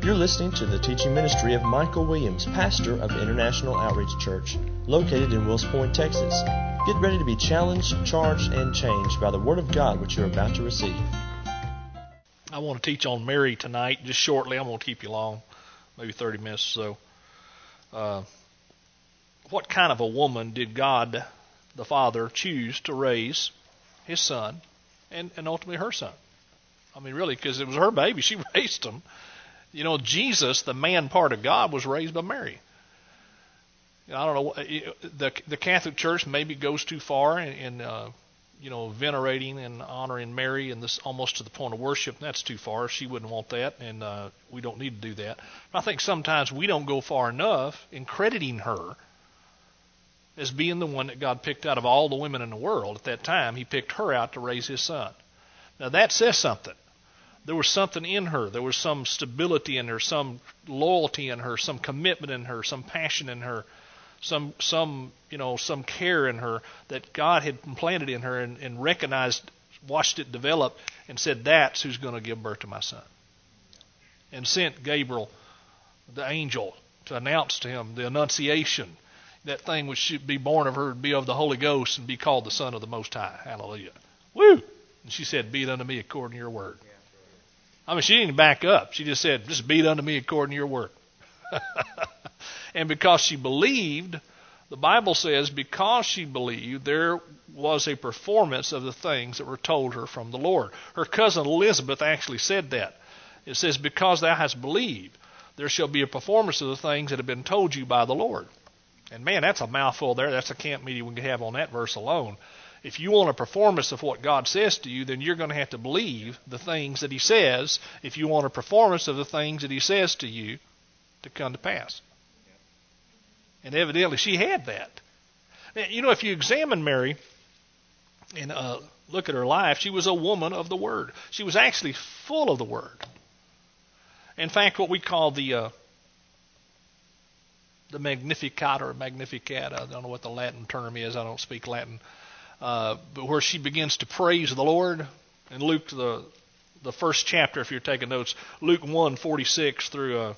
You're listening to the teaching ministry of Michael Williams, pastor of International Outreach Church, located in Wills Point, Texas. Get ready to be challenged, charged, and changed by the Word of God which you're about to receive. I want to teach on Mary tonight, just shortly. I won't keep you long, maybe 30 minutes or so. What kind of a woman did God, the Father, choose to raise His Son and ultimately her Son? I mean, really, because it was her baby. She raised him. You know, Jesus, the man part of God, was raised by Mary. I don't know, the Catholic Church maybe goes too far in venerating and honoring Mary, and this almost to the point of worship. And that's too far. She wouldn't want that, and we don't need to do that. But I think sometimes we don't go far enough in crediting her as being the one that God picked out of all the women in the world. At that time, He picked her out to raise His Son. Now that says something. There was something in her. There was some stability in her, some loyalty in her, some commitment in her, some passion in her, some care in her that God had implanted in her and recognized, watched it develop, and said, that's who's going to give birth to my son. And sent Gabriel, the angel, to announce to him the Annunciation, that thing which should be born of her would be of the Holy Ghost and be called the Son of the Most High. Hallelujah. Woo! And she said, be it unto me according to your word. I mean, she didn't back up. She just said, just be it unto me according to your word. And because she believed, the Bible says, because she believed, there was a performance of the things that were told her from the Lord. Her cousin Elizabeth actually said that. It says, because thou hast believed, there shall be a performance of the things that have been told you by the Lord. And man, that's a mouthful there. That's a camp meeting we can have on that verse alone. If you want a performance of what God says to you, then you're going to have to believe the things that He says if you want a performance of the things that He says to you to come to pass. And evidently she had that. Now, you know, if you examine Mary and look at her life, she was a woman of the Word. She was actually full of the Word. In fact, what we call the Magnificat or Magnificat, I don't know what the Latin term is, I don't speak Latin, but where she begins to praise the Lord. In Luke, the first chapter, if you're taking notes, Luke 1:46 through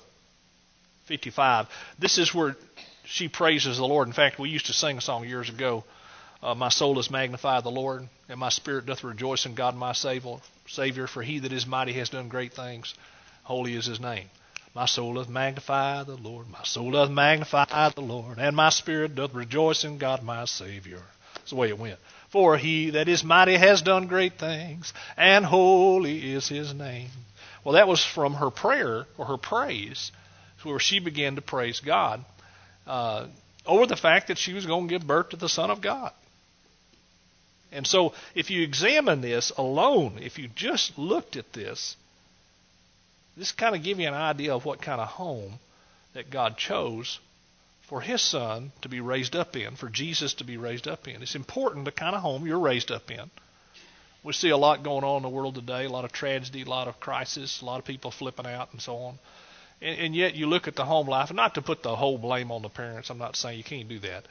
55, this is where she praises the Lord. In fact, we used to sing a song years ago, my soul does magnify the Lord, and my spirit doth rejoice in God my Savior, for He that is mighty has done great things. Holy is His name. My soul doth magnify the Lord, my soul doth magnify the Lord, and my spirit doth rejoice in God my Savior. That's the way it went. For He that is mighty has done great things, and holy is His name. Well, that was from her prayer, or her praise, where she began to praise God over the fact that she was going to give birth to the Son of God. And so if you examine this alone, if you just looked at this kind of give you an idea of what kind of home that God chose for His Son to be raised up in, for Jesus to be raised up in. It's important the kind of home you're raised up in. We see a lot going on in the world today, a lot of tragedy, a lot of crisis, a lot of people flipping out and so on. And yet you look at the home life, and not to put the whole blame on the parents. I'm not saying you can't do that.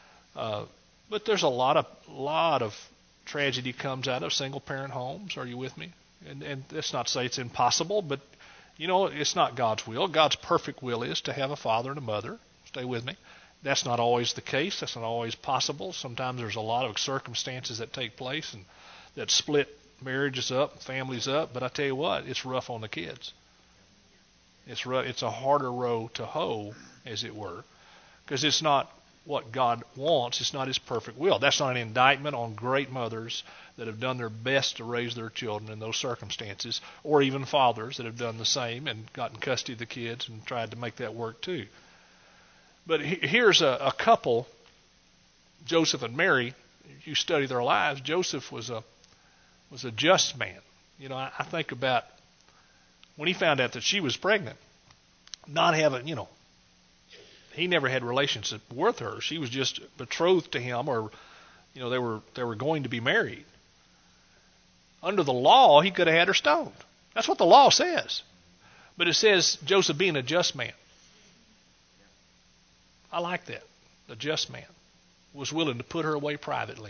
But there's a lot of tragedy comes out of single-parent homes. Are you with me? And that's not to say it's impossible, but, you know, it's not God's will. God's perfect will is to have a father and a mother. Stay with me. That's not always the case. That's not always possible. Sometimes there's a lot of circumstances that take place and that split marriages up, families up. But I tell you what, it's rough on the kids. It's a harder row to hoe, as it were, because it's not what God wants. It's not His perfect will. That's not an indictment on great mothers that have done their best to raise their children in those circumstances, or even fathers that have done the same and gotten custody of the kids and tried to make that work too. But here's a couple, Joseph and Mary. If you study their lives, Joseph was a just man. You know, I think about when he found out that she was pregnant, not having, he never had relationship with her. She was just betrothed to him, or, they were going to be married. Under the law, he could have had her stoned. That's what the law says. But it says Joseph being a just man. I like that. The just man was willing to put her away privately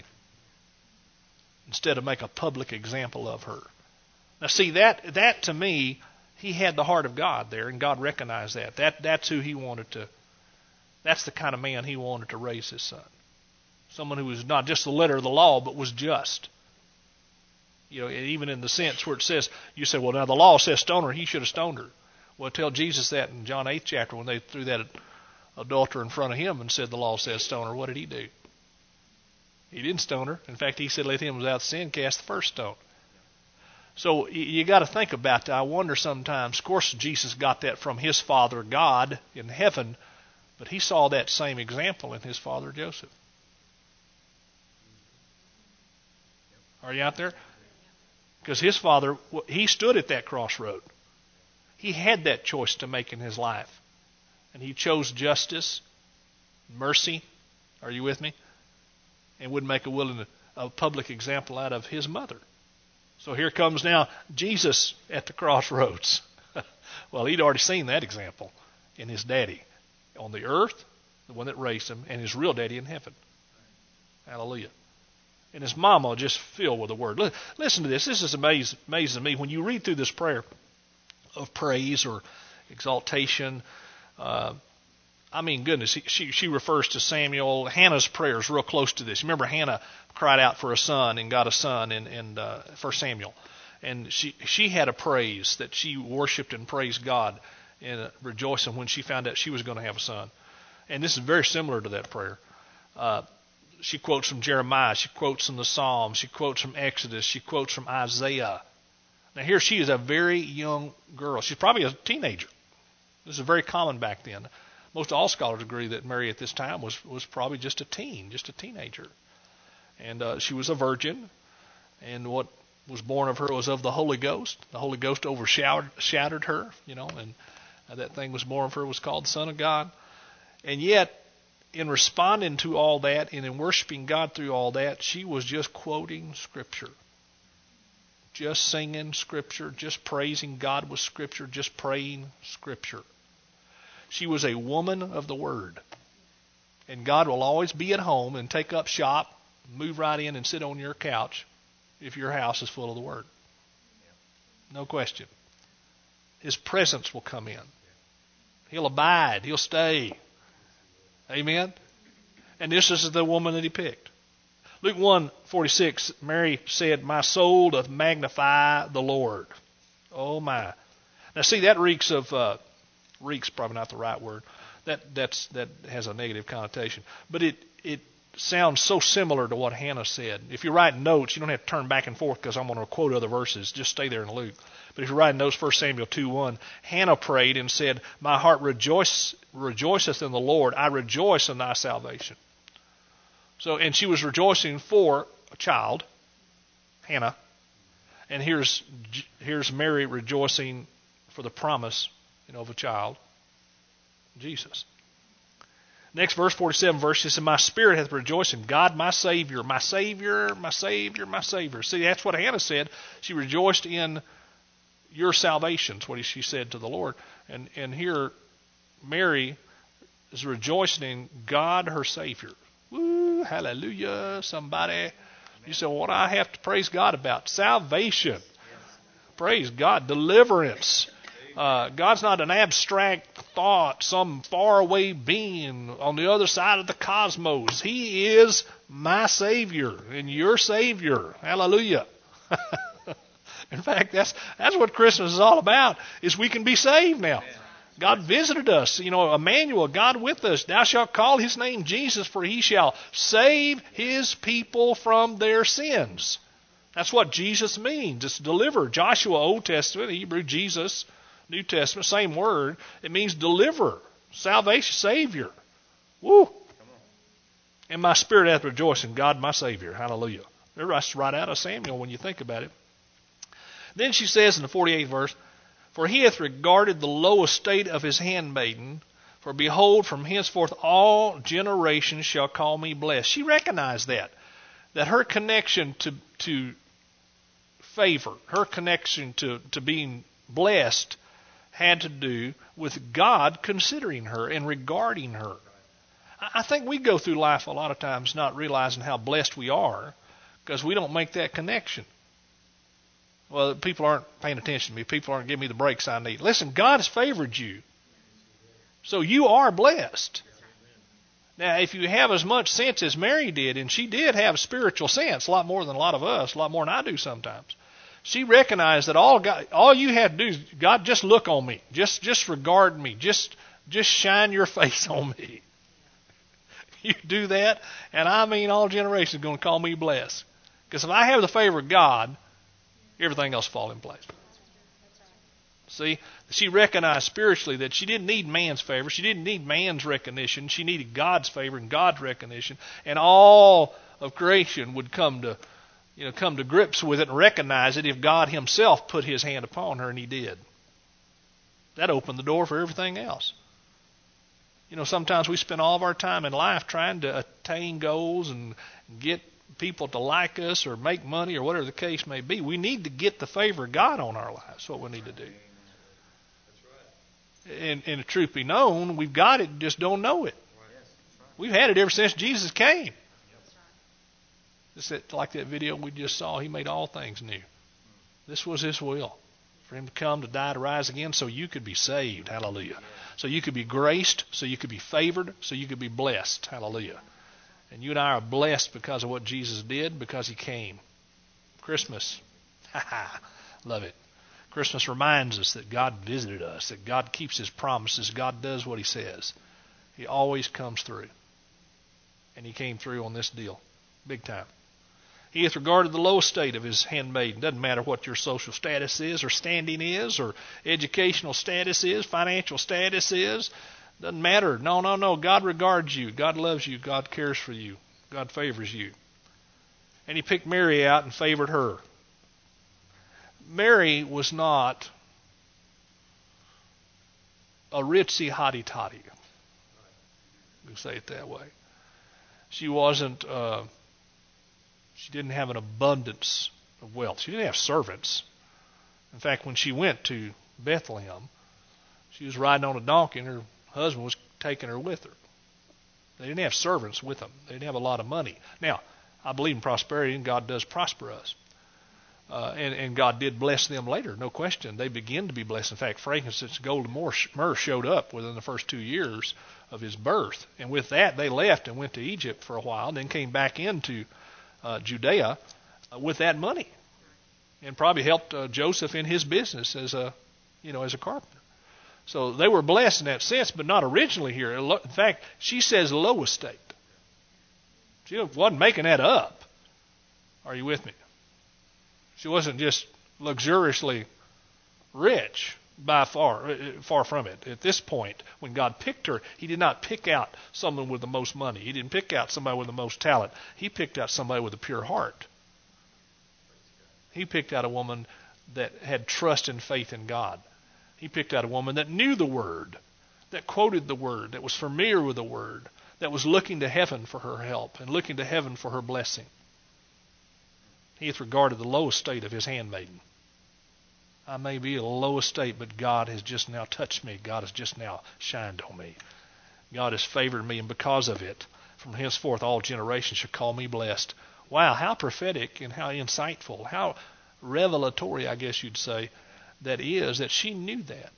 instead of make a public example of her. Now see, that to me he had the heart of God there, and God recognized that. That's who he wanted to. That's the kind of man he wanted to raise his son. Someone who was not just the letter of the law, but was just. You know, even in the sense where it says, you say, well, now the law says stone her, he should have stoned her. Well, tell Jesus that in John 8th chapter when they threw that adulterer in front of him and said the law says stone her. What did he do? He didn't stone her. In fact, he said, let him without sin cast the first stone. So you got to think about that. I wonder sometimes, of course, Jesus got that from his father, God, in heaven, but he saw that same example in his father, Joseph. Are you out there? Because his father, he stood at that crossroad. He had that choice to make in his life. And he chose justice, mercy. Are you with me? And would make a public example out of his mother. So here comes now Jesus at the crossroads. Well, he'd already seen that example in his daddy on the earth, the one that raised him, and his real daddy in heaven. Hallelujah. And his mama just filled with the word. Listen to this. This is amazing to me. When you read through this prayer of praise or exaltation, I mean, goodness, she refers to Samuel. Hannah's prayer is real close to this. Remember, Hannah cried out for a son and got a son in 1 Samuel. And she had a praise that she worshiped and praised God and rejoicing when she found out she was going to have a son. And this is very similar to that prayer. She quotes from Jeremiah. She quotes from the Psalms. She quotes from Exodus. She quotes from Isaiah. Now here she is a very young girl. She's probably a teenager. This is very common back then. Most all scholars agree that Mary at this time was probably just a teenager. And she was a virgin. And what was born of her was of the Holy Ghost. The Holy Ghost overshadowed her, and that thing was born of her was called the Son of God. And yet, in responding to all that and in worshiping God through all that, she was just quoting Scripture. Just singing Scripture, just praising God with Scripture, just praying Scripture. She was a woman of the Word. And God will always be at home and take up shop, move right in and sit on your couch if your house is full of the Word. No question. His presence will come in. He'll abide. He'll stay. Amen? And this is the woman that he picked. Luke 1:46, Mary said, my soul doth magnify the Lord. Oh my. Now see, that reeks probably not the right word. That has a negative connotation. But it sounds so similar to what Hannah said. If you're writing notes, you don't have to turn back and forth because I'm going to quote other verses. Just stay there in Luke. But if you're writing notes, 1 Samuel 2:1, Hannah prayed and said, my heart rejoiceth in the Lord. I rejoice in thy salvation. So, and she was rejoicing for a child, Hannah. And here's Mary rejoicing for the promise, of a child, Jesus. Next verse, 47 verse, she said, my spirit hath rejoiced in God, my Savior, my Savior, my Savior, my Savior. See, that's what Hannah said. She rejoiced in your salvation. That's what she said to the Lord. And here, Mary is rejoicing in God, her Savior. Woo, hallelujah, somebody. You say, well, what do I have to praise God about? Salvation. Praise God. Deliverance. God's not an abstract thought, some faraway being on the other side of the cosmos. He is my Savior and your Savior. Hallelujah. In fact, that's what Christmas is all about, is we can be saved now. God visited us, Emmanuel, God with us. Thou shalt call his name Jesus, for he shall save his people from their sins. That's what Jesus means. It's deliver. Joshua, Old Testament, Hebrew, Jesus, New Testament, same word. It means deliver, salvation, Savior. Woo! And my spirit hath rejoiced in God, my Savior. Hallelujah. That's right out of Samuel when you think about it. Then she says in the 48th verse, for he hath regarded the low estate of his handmaiden, for behold, from henceforth all generations shall call me blessed. She recognized that her connection to favor, her connection to being blessed had to do with God considering her and regarding her. I think we go through life a lot of times not realizing how blessed we are because we don't make that connection. Well, people aren't paying attention to me. People aren't giving me the breaks I need. Listen, God has favored you. So you are blessed. Now, if you have as much sense as Mary did, and she did have spiritual sense, a lot more than a lot of us, a lot more than I do sometimes. She recognized that all you had to do is, God, just look on me. Just regard me. Just shine your face on me. You do that, and I mean all generations are going to call me blessed. Because if I have the favor of God, everything else falls in place. See, she recognized spiritually that she didn't need man's favor. She didn't need man's recognition. She needed God's favor and God's recognition. And all of creation would come to grips with it and recognize it if God himself put his hand upon her, and he did. That opened the door for everything else. Sometimes we spend all of our time in life trying to attain goals and get people to like us or make money or whatever the case may be. We need to get the favor of God on our lives. That's what we need to do. And the truth be known, we've got it, just don't know it. We've had it ever since Jesus came. It's like that video we just saw. He made all things new. This was his will. For him to come, to die, to rise again, so you could be saved. Hallelujah. So you could be graced, so you could be favored, so you could be blessed. Hallelujah. And you and I are blessed because of what Jesus did, because he came. Christmas. Love it. Christmas reminds us that God visited us, that God keeps his promises, God does what he says. He always comes through. And he came through on this deal. Big time. He hath regarded the low estate of his handmaiden. Doesn't matter what your social status is, or standing is, or educational status is, financial status is. Doesn't matter. No. God regards you. God loves you. God cares for you. God favors you. And he picked Mary out and favored her. Mary was not a ritzy hotty-toddy. We say it that way. She wasn't. She didn't have an abundance of wealth. She didn't have servants. In fact, when she went to Bethlehem, she was riding on a donkey, and her husband was taking her with her. They didn't have servants with them. They didn't have a lot of money. Now, I believe in prosperity, and God does prosper us. And God did bless them later, no question. They begin to be blessed. In fact, frankincense, gold, and myrrh showed up within the first 2 years of his birth. And with that, they left and went to Egypt for a while, and then came back into Judea with that money, and probably helped Joseph in his business as a carpenter. So they were blessed in that sense, but not originally here. In fact, she says low estate. She wasn't making that up. Are you with me? She wasn't just luxuriously rich by far from it. At this point, when God picked her, he did not pick out someone with the most money. He didn't pick out somebody with the most talent. He picked out somebody with a pure heart. He picked out a woman that had trust and faith in God. He picked out a woman that knew the Word, that quoted the Word, that was familiar with the Word, that was looking to heaven for her help and looking to heaven for her blessing. He hath regarded the low estate of his handmaiden. I may be a low estate, but God has just now touched me. God has just now shined on me. God has favored me, and because of it, from henceforth all generations shall call me blessed. Wow, how prophetic and how insightful, how revelatory, I guess you'd say, that is, that she knew that.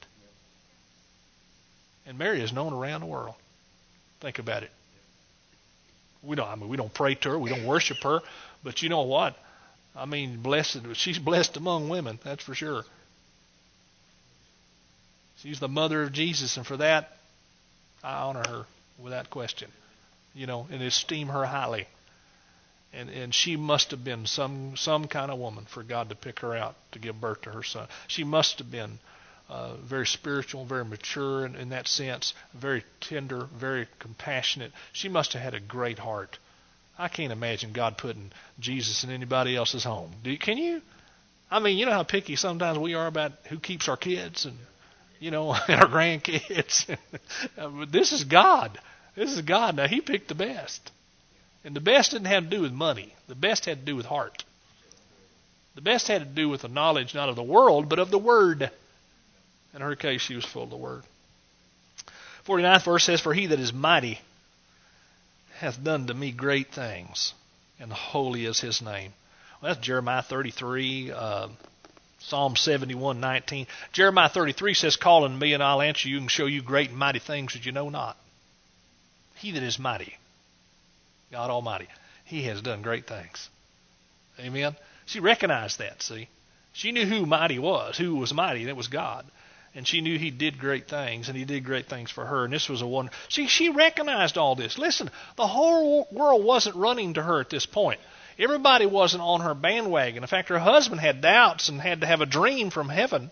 And Mary is known around the world. Think about it. We don't pray to her, we don't worship her, but you know what? I mean, she's blessed among women, that's for sure. She's the mother of Jesus, and for that, I honor her without question, and esteem her highly. And she must have been some kind of woman for God to pick her out to give birth to her son. She must have been very spiritual, very mature in that sense, very tender, very compassionate. She must have had a great heart. I can't imagine God putting Jesus in anybody else's home. Can you? I mean, you know how picky sometimes we are about who keeps our kids and, and our grandkids. This is God. This is God. Now, he picked the best. And the best didn't have to do with money. The best had to do with heart. The best had to do with the knowledge not of the world, but of the Word. In her case, she was full of the Word. 49th verse says, "For he that is mighty hath done to me great things, and holy is his name." Well, that's Jeremiah 33. Psalm 71:19. Jeremiah 33 says, call unto me, and I'll answer you and show you great and mighty things that you know not. He that is mighty, God Almighty, He has done great things. Amen? She recognized that, see? She knew who mighty was, who was mighty, and it was God. And she knew He did great things, and He did great things for her. And this was a wonder. She recognized all this. Listen, the whole world wasn't running to her at this point. Everybody wasn't on her bandwagon. In fact, her husband had doubts and had to have a dream from heaven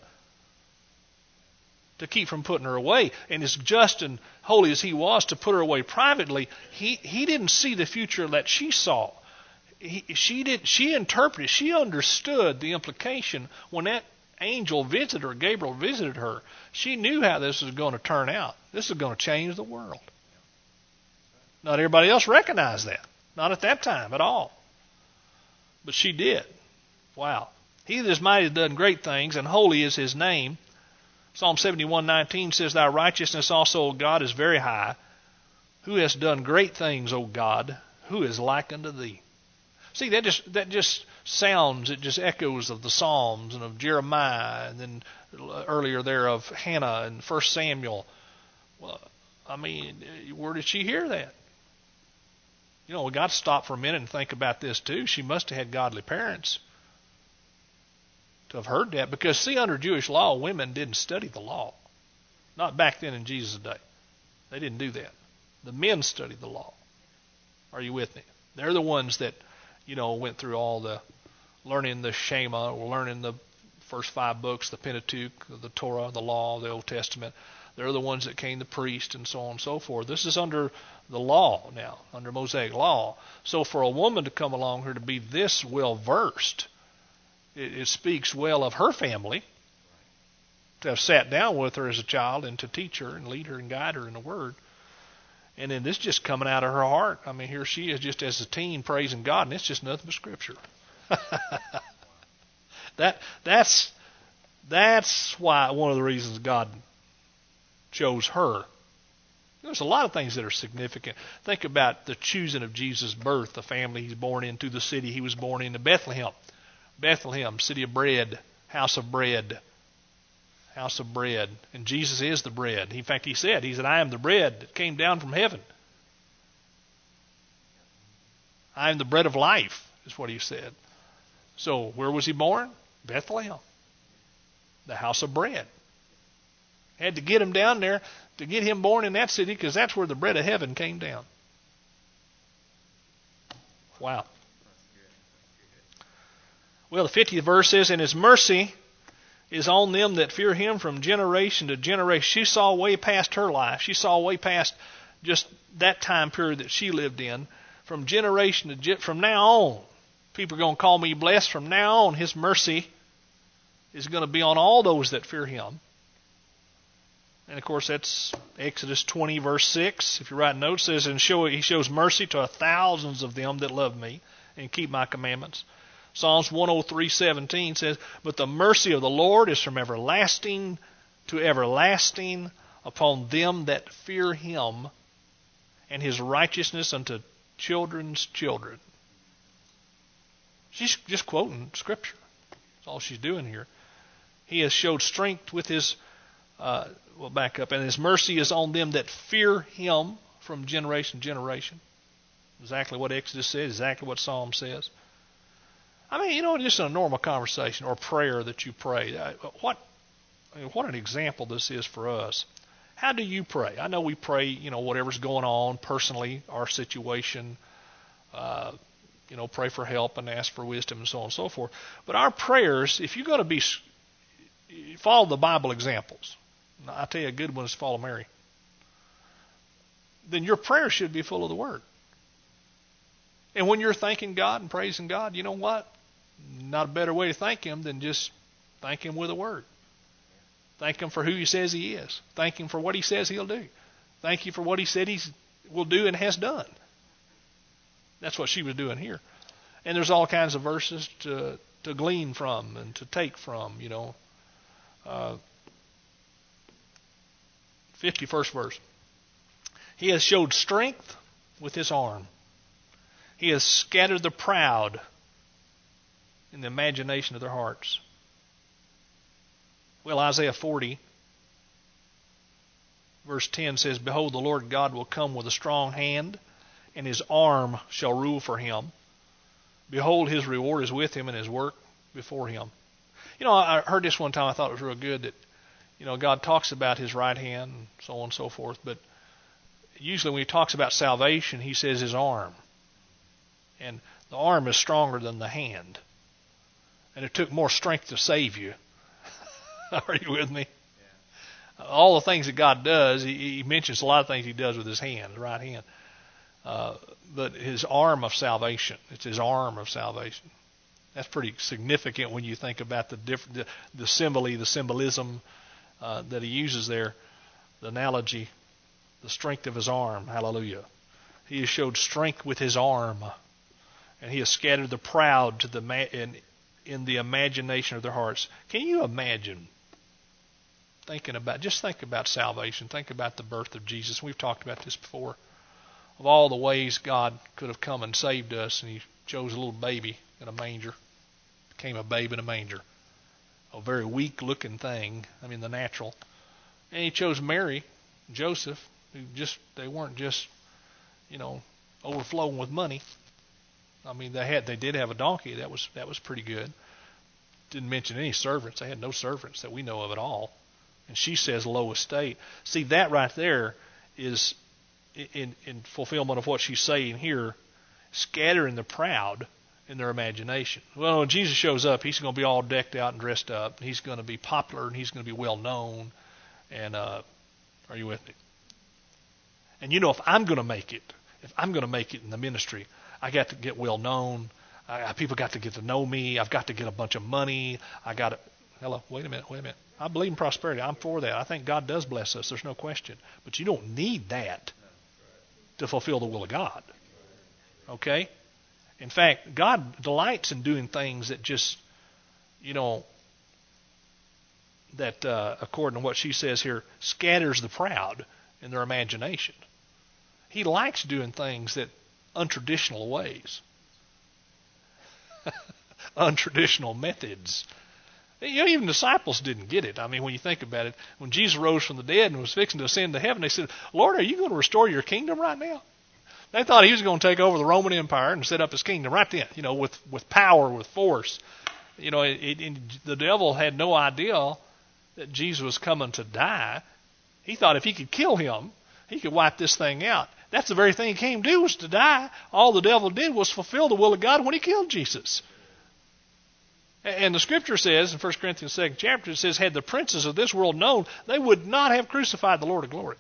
to keep from putting her away. And as just and holy as he was to put her away privately, he didn't see the future that she saw. She interpreted, she understood the implication when that angel visited her, Gabriel visited her. She knew how this was going to turn out. This is going to change the world. Not everybody else recognized that. Not at that time at all. But she did. Wow. He that is mighty has done great things, and holy is His name. Psalm 71:19 says, Thy righteousness also, O God, is very high. Who has done great things, O God? Who is like unto Thee? See, that just sounds, it just echoes of the Psalms and of Jeremiah, and then earlier there of Hannah and 1 Samuel. Well, I mean, where did she hear that? You know, we got to stop for a minute and think about this too. She must have had godly parents to have heard that. Because, see, under Jewish law, women didn't study the law. Not back then in Jesus' day. They didn't do that. The men studied the law. Are you with me? They're the ones that, you know, went through all the learning the Shema, or learning the first 5 books, the Pentateuch, the Torah, the law, the Old Testament. They're the ones that came the priest and so on and so forth. This is under the law now, under Mosaic law. So for a woman to come along here to be this well-versed, it speaks well of her family, to have sat down with her as a child and to teach her and lead her and guide her in the Word. And then this just coming out of her heart. I mean, here she is just as a teen praising God, and it's just nothing but Scripture. That's why one of the reasons God chose her. There's a lot of things that are significant. Think about the choosing of Jesus' birth, the family He's born into, the city He was born into, Bethlehem. Bethlehem, city of bread, house of bread. House of bread. And Jesus is the bread. In fact, He said, I am the bread that came down from heaven. I am the bread of life, is what He said. So, where was He born? Bethlehem. The house of bread. Had to get Him down there to get Him born in that city, because that's where the bread of heaven came down. Wow. Well, the 50th verse says, And His mercy is on them that fear Him from generation to generation. She saw way past her life. She saw way past just that time period that she lived in. From generation to from now on, people are going to call me blessed. From now on, His mercy is going to be on all those that fear Him. And, of course, that's Exodus 20, verse 6. If you write notes, it says, He shows mercy to thousands of them that love Me and keep My commandments. Psalms 103:17 says, But the mercy of the Lord is from everlasting to everlasting upon them that fear Him, and His righteousness unto children's children. She's just quoting Scripture. That's all she's doing here. He has showed strength with His, we'll back up, and His mercy is on them that fear Him from generation to generation. Exactly what Exodus says, exactly what Psalm says. I mean, you know, just in a normal conversation or prayer that you pray, what an example this is for us. How do you pray? I know we pray, you know, whatever's going on personally, our situation, you know, pray for help and ask for wisdom and so on and so forth. But our prayers, if you're going to follow the Bible examples, I tell you a good one is follow Mary, then your prayer should be full of the Word. And when you're thanking God and praising God, you know what? Not a better way to thank Him than just thank Him with a word. Thank Him for who He says He is. Thank Him for what He says He'll do. Thank you for what He said He will do and has done. That's what she was doing here. And there's all kinds of verses to glean from and to take from, you know. 51st verse. He has showed strength with His arm. He has scattered the proud in the imagination of their hearts. Well, Isaiah 40, verse 10 says, Behold, the Lord God will come with a strong hand, and his arm shall rule for him. Behold, his reward is with him, and his work before him. I heard this one time. I thought it was real good that, God talks about his right hand and so on and so forth, but usually when he talks about salvation, he says his arm. And the arm is stronger than the hand. And it took more strength to save you. Are you with me? Yeah. All the things that God does, he mentions a lot of things he does with his hand, his right hand. But his arm of salvation, it's his arm of salvation. That's pretty significant when you think about the symbolism that he uses there, the analogy, the strength of his arm. Hallelujah. He has showed strength with his arm, and he has scattered the proud in the imagination of their hearts. Can you imagine think about salvation. Think about the birth of Jesus. We've talked about this before. Of all the ways God could have come and saved us, and he chose a little baby in a manger, became a babe in a manger. A very weak-looking thing, the natural. And he chose Mary and Joseph, who they weren't just, overflowing with money. They did have a donkey. That was pretty good. Didn't mention any servants. They had no servants that we know of at all. And she says low estate. See, that right there is in fulfillment of what she's saying here, scattering the proud in their imagination. Well, when Jesus shows up, he's going to be all decked out and dressed up. He's going to be popular, and he's going to be well known. And are you with me? And if I'm going to make it, in the ministry, I got to get well known. People got to get to know me. I've got to get a bunch of money. Wait a minute. I believe in prosperity. I'm for that. I think God does bless us. There's no question. But you don't need that to fulfill the will of God. Okay? In fact, God delights in doing things that just, according to what she says here, scatters the proud in their imagination. He likes doing things that untraditional ways, untraditional methods. Even disciples didn't get it. When you think about it, when Jesus rose from the dead and was fixing to ascend to heaven, they said, Lord, are you going to restore your kingdom right now? They thought he was going to take over the Roman Empire and set up his kingdom right then, with power, with force. The devil had no idea that Jesus was coming to die. He thought if he could kill him, he could wipe this thing out. That's the very thing he came to do, was to die. All the devil did was fulfill the will of God when he killed Jesus. And the scripture says, in 1 Corinthians 2nd chapter, it says, had the princes of this world known, they would not have crucified the Lord of glory.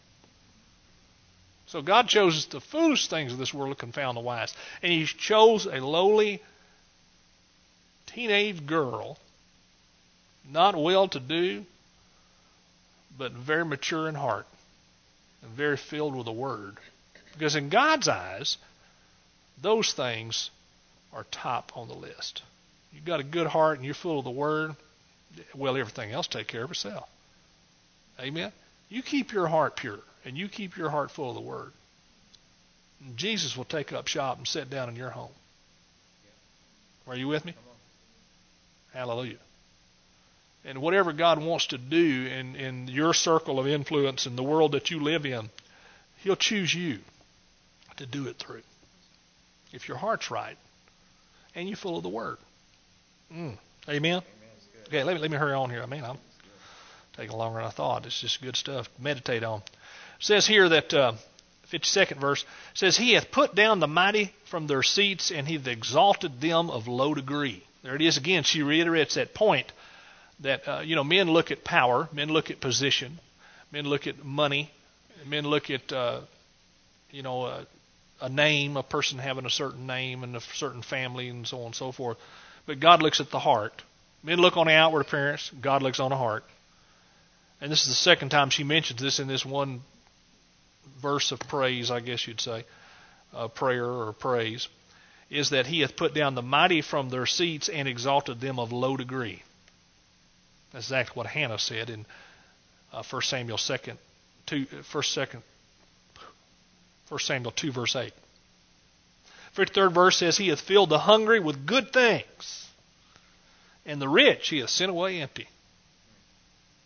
So God chose the foolish things of this world to confound the wise. And he chose a lowly teenage girl, not well-to-do, but very mature in heart and very filled with the Word. Because in God's eyes, those things are top on the list. You've got a good heart and you're full of the Word, well, everything else take care of itself. Amen? You keep your heart pure and you keep your heart full of the Word. And Jesus will take up shop and sit down in your home. Are you with me? Hallelujah. And whatever God wants to do in your circle of influence in the world that you live in, He'll choose you to do it through. If your heart's right and you're full of the Word. Amen? Okay, let me hurry on here. I'm taking longer than I thought. It's just good stuff to meditate on. It says here that, 52nd verse, says, He hath put down the mighty from their seats, and He hath exalted them of low degree. There it is again. She reiterates that point that, men look at power, men look at position, men look at money, men look at, a name, a person having a certain name and a certain family and so on and so forth. But God looks at the heart. Men look on the outward appearance. God looks on the heart. And this is the second time she mentions this in this one verse of praise, I guess you'd say, prayer or praise, is that He hath put down the mighty from their seats and exalted them of low degree. That's exactly what Hannah said in 1 Samuel 2, verse 8. 53rd verse says, He hath filled the hungry with good things, and the rich He hath sent away empty.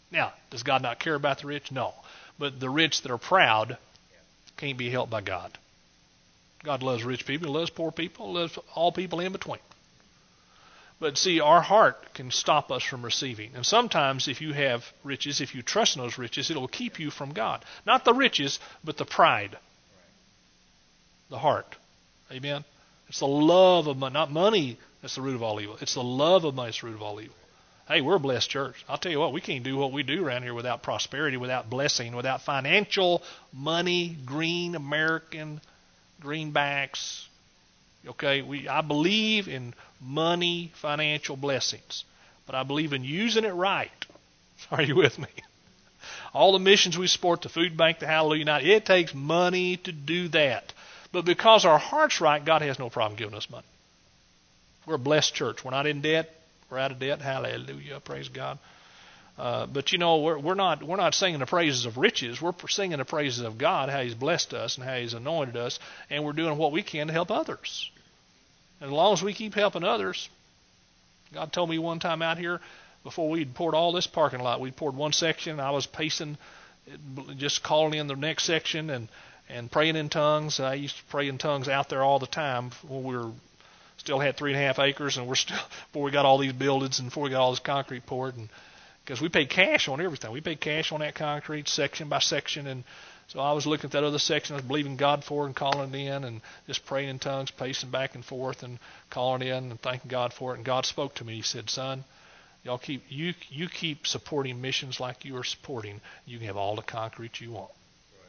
Now, does God not care about the rich? No. But the rich that are proud can't be helped by God. God loves rich people, He loves poor people, He loves all people in between. But see, our heart can stop us from receiving. And sometimes if you have riches, if you trust in those riches, it will keep you from God. Not the riches, but the pride. The heart. Amen? It's the love of money. Not money that's the root of all evil. It's the love of money that's the root of all evil. Hey, we're a blessed church. I'll tell you what, we can't do what we do around here without prosperity, without blessing, without financial money, green American, greenbacks. Okay, I believe in money, financial blessings, but I believe in using it right. Are you with me? All the missions we support, the food bank, the Hallelujah Night, it takes money to do that. But because our heart's right, God has no problem giving us money. We're a blessed church. We're not in debt. We're out of debt. Hallelujah. Praise God. But you know, we're not singing the praises of riches. We're singing the praises of God, how He's blessed us and how He's anointed us, and we're doing what we can to help others. And as long as we keep helping others, God told me one time out here, before we'd poured all this parking lot, we'd poured one section, and I was pacing, just calling in the next section and praying in tongues. I used to pray in tongues out there all the time when we still had 3.5 acres, and before we got all these buildings and before we got all this concrete poured, and because we paid cash on everything. We paid cash on that concrete section by section, and so I was looking at that other section I was believing God for and calling it in and just praying in tongues, pacing back and forth and calling in and thanking God for it. And God spoke to me. He said, son, y'all you keep supporting missions like you are supporting. You can have all the concrete you want.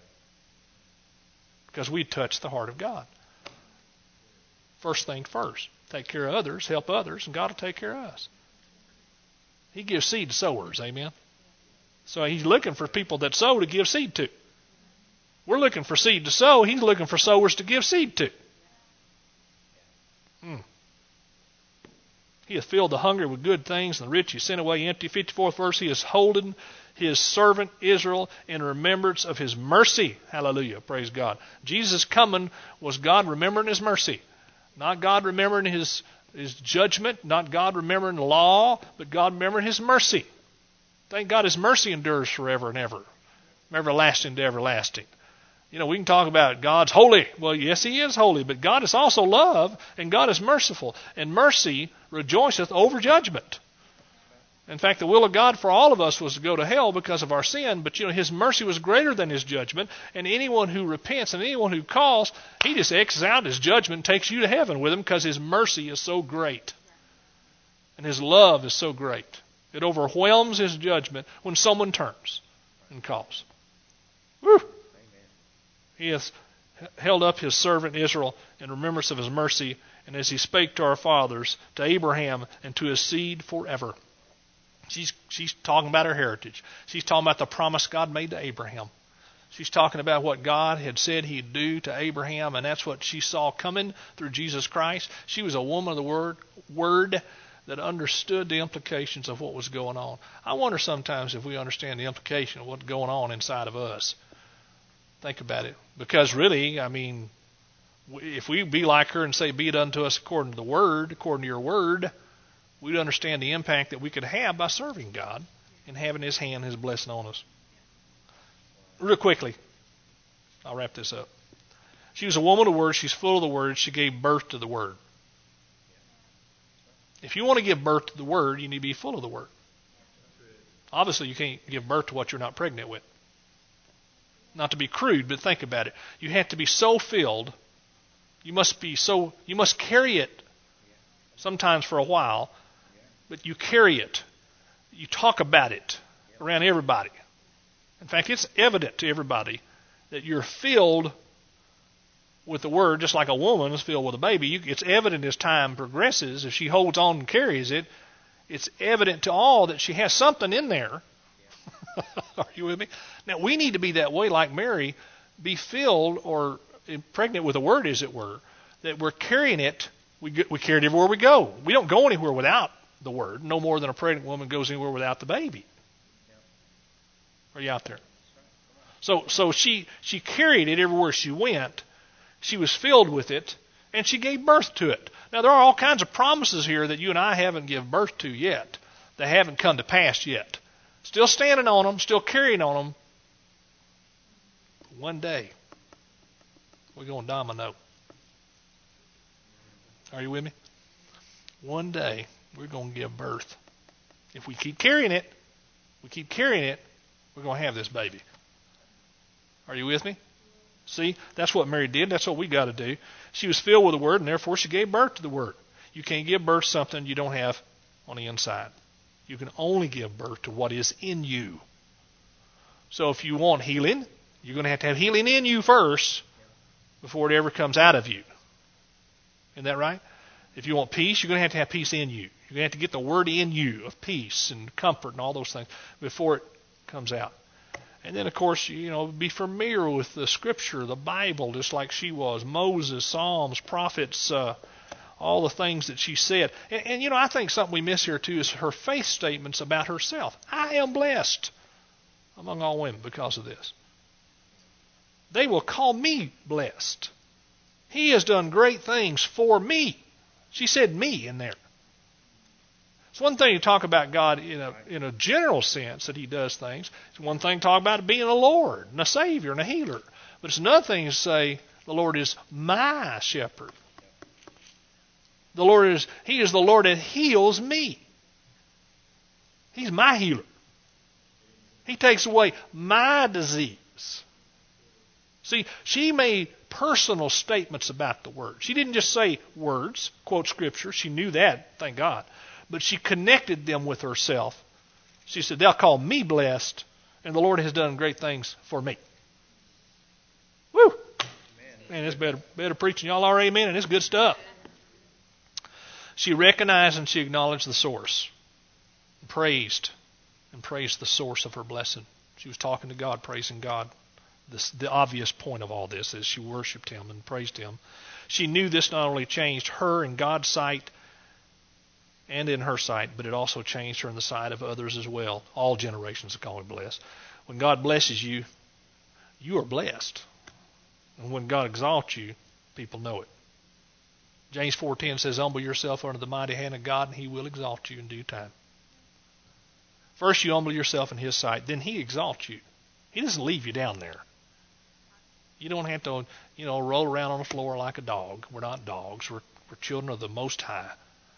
Because we touched the heart of God. First thing first. Take care of others, help others, and God will take care of us. He gives seed to sowers, amen? So He's looking for people that sow to give seed to. We're looking for seed to sow. He's looking for sowers to give seed to. He hath filled the hungry with good things, and the rich He sent away empty. 54th verse, He has holden His servant Israel in remembrance of His mercy. Hallelujah. Praise God. Jesus' coming was God remembering His mercy. Not God remembering His judgment, not God remembering the law, but God remembering His mercy. Thank God His mercy endures forever and ever, from everlasting to everlasting. You know, we can talk about God's holy. Well, yes, He is holy, but God is also love, and God is merciful. And mercy rejoiceth over judgment. In fact, the will of God for all of us was to go to hell because of our sin, but you know, His mercy was greater than His judgment, and anyone who repents and anyone who calls, He just X's out His judgment and takes you to heaven with Him because His mercy is so great. And His love is so great. It overwhelms His judgment when someone turns and calls. Woo! He has held up His servant Israel in remembrance of His mercy, and as He spake to our fathers, to Abraham, and to his seed forever. She's talking about her heritage. She's talking about the promise God made to Abraham. She's talking about what God had said He'd do to Abraham, and that's what she saw coming through Jesus Christ. She was a woman of the Word that understood the implications of what was going on. I wonder sometimes if we understand the implication of what's going on inside of us. Think about it. Because really, I mean, if we be like her and say, be it unto us according to the Word, according to your Word, we'd understand the impact that we could have by serving God and having His hand, His blessing on us. Real quickly, I'll wrap this up. She was a woman of the Word. She's full of the Word. She gave birth to the Word. If you want to give birth to the Word, you need to be full of the Word. Obviously, you can't give birth to what you're not pregnant with. Not to be crude, but think about it. You have to be so filled. You must carry it sometimes for a while, but you carry it. You talk about it around everybody. In fact, it's evident to everybody that you're filled with the Word, just like a woman is filled with a baby. It's evident as time progresses. If she holds on and carries it, it's evident to all that she has something in there. Are you with me? Now, we need to be that way like Mary, be filled or pregnant with the Word, as it were, that we're carrying it. We carry it everywhere we go. We don't go anywhere without the Word, no more than a pregnant woman goes anywhere without the baby. Are you out there? So she carried it everywhere she went. She was filled with it, and she gave birth to it. Now, there are all kinds of promises here that you and I haven't given birth to yet. They haven't come to pass yet. Still standing on them, still carrying on them. One day, we're going domino. Are you with me? One day, we're going to give birth. If we keep carrying it, we're going to have this baby. Are you with me? See, that's what Mary did. That's what we got to do. She was filled with the Word, and therefore she gave birth to the Word. You can't give birth to something you don't have on the inside. You can only give birth to what is in you. So if you want healing, you're going to have healing in you first before it ever comes out of you. Isn't that right? If you want peace, you're going to have peace in you. You're going to have to get the Word in you of peace and comfort and all those things before it comes out. And then, of course, be familiar with the Scripture, the Bible, just like she was. Moses, Psalms, prophets, all the things that she said. And I think something we miss here, too, is her faith statements about herself. I am blessed among all women because of this. They will call me blessed. He has done great things for me. She said me in there. It's one thing to talk about God in a general sense that He does things. It's one thing to talk about being a Lord and a Savior and a healer. But it's another thing to say the Lord is my shepherd. He is the Lord that heals me. He's my healer. He takes away my disease. See, she made personal statements about the Word. She didn't just say words, quote Scripture. She knew that, thank God. But she connected them with herself. She said, they'll call me blessed, and the Lord has done great things for me. Woo! Man, it's better preaching. Y'all are amen, and it's good stuff. She recognized and she acknowledged the source. And praised the source of her blessing. She was talking to God, praising God. The obvious point of all this is she worshiped Him and praised Him. She knew this not only changed her in God's sight and in her sight, but it also changed her in the sight of others as well. All generations are called blessed. When God blesses you, you are blessed. And when God exalts you, people know it. James 4:10 says, humble yourself under the mighty hand of God, and He will exalt you in due time. First you humble yourself in His sight, then He exalts you. He doesn't leave you down there. You don't have to, roll around on the floor like a dog. We're not dogs. We're children of the Most High.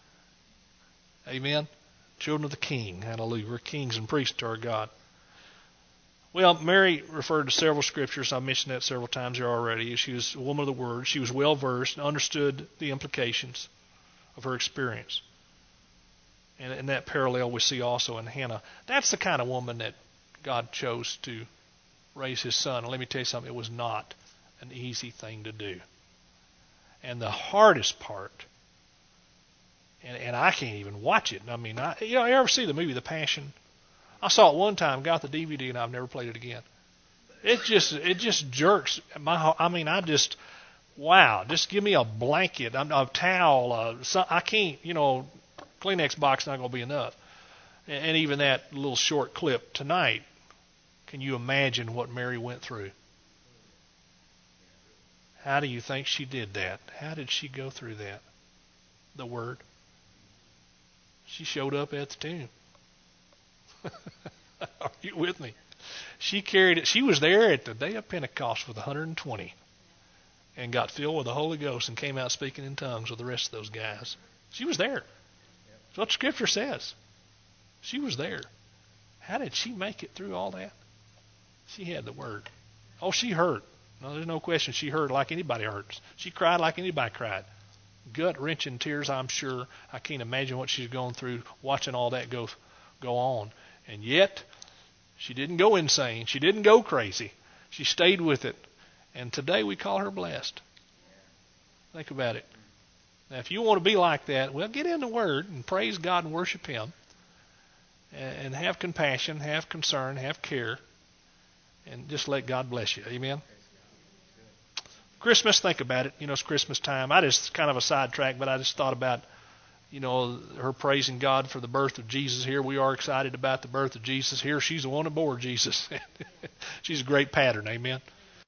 Amen? Children of the King. Hallelujah. We're kings and priests to our God. Well, Mary referred to several scriptures. I mentioned that several times here already. She was a woman of the Word. She was well-versed and understood the implications of her experience. And that parallel we see also in Hannah. That's the kind of woman that God chose to raise His son. And let me tell you something, it was not an easy thing to do. And the hardest part, and I can't even watch it. I mean, you ever see the movie The Passion? I saw it one time, got the DVD, and I've never played it again. It just jerks. Wow, just give me a blanket, a towel. I can't, Kleenex box not going to be enough. And even that little short clip tonight, can you imagine what Mary went through? How do you think she did that? How did she go through that? The Word. She showed up at the tomb. Are you with me? She carried it. She was there at the day of Pentecost with 120 and got filled with the Holy Ghost and came out speaking in tongues with the rest of those guys. She was there. That's what Scripture says. She was there. How did she make it through all that? She had the Word. Oh, she hurt. No, there's no question she hurt like anybody hurts. She cried like anybody cried. Gut-wrenching tears, I'm sure. I can't imagine what she's going through watching all that go on. And yet, she didn't go insane. She didn't go crazy. She stayed with it. And today we call her blessed. Think about it. Now, if you want to be like that, well, get in the Word and praise God and worship Him. And have compassion, have concern, have care. And just let God bless you. Amen? Christmas, think about it. It's Christmas time. I just kind of a sidetrack, but I just thought about, her praising God for the birth of Jesus. Here we are excited about the birth of Jesus. Here she's the one aboard Jesus. She's a great pattern. Amen.